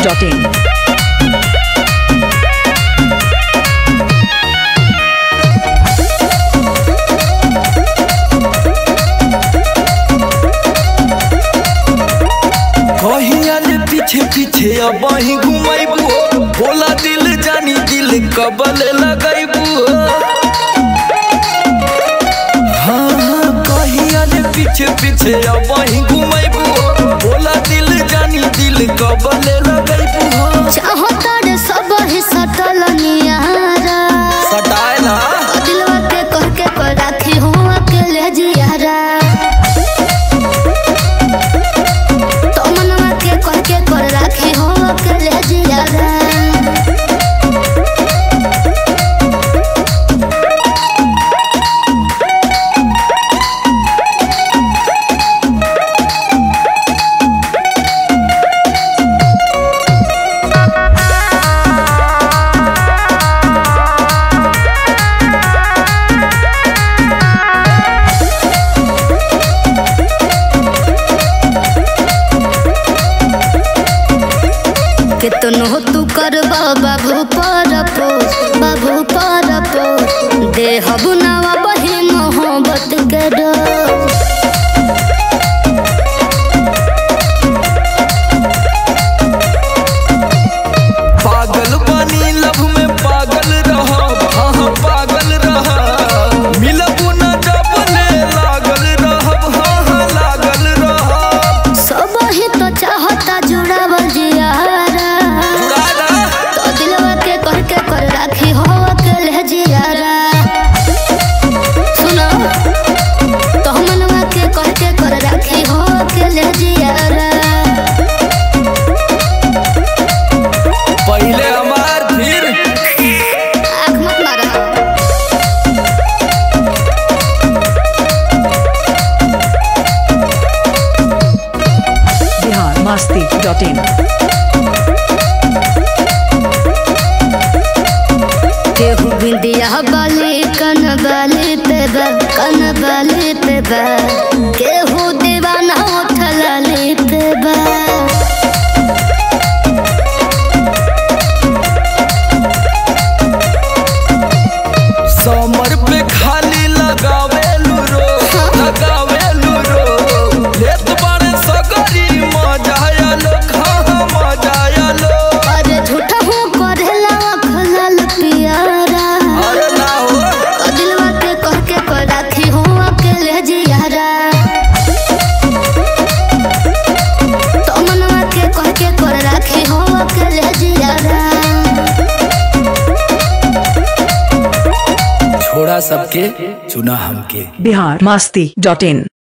biharmasti.in। पीछे पीछे अब ही घुमाइबू बोला दिल जानी दिल कबल लगाइबू। हाँ हाँ कहिया ने पीछे पीछे अब ही घुमाइबू बोला दिल जानी दिल कबल लगाइबू। चाहो तारे सब ही सटल नियारा सटाए ना दिलवा के कह के पर राखी हूँ अकेले जियारा राखी हो अकेले जियारा। कितनो तू करबा बाबू पर देहब नवा बही मोहब्बत के डोज। पागल बनी लव में पागल रहा हाँ पागल रहा मिलबू न जब ने लागल रहब हाँ लागल रहब। सब ही तो चाहता जुड़ावल जियारा तो दिलवा के कह के कर राखी हो अकेले जियारा। सुनो तो मनवा के कह के कर राखी हो अकेले जियारा। पहले हमार फिर आँख मत मारा। biharmasti.in। केहू बिंदिया बाली कन बाली पे बा केहू दीवाना उठलाली पे बा। समर पे खाली लगावेलू रो लेत बारे सगरी मजा आलो खा मजा आलो। अरे झूठा हूँ करेला खलाल पियारा अरे ना हो तो दिलवा के कह के कर राखी हूँ अकेले जियारा। तो मनवा के कह के कर राखी हूँ अकेले जियारा। छोड़ा सबके चुना हमके। biharmasti.in।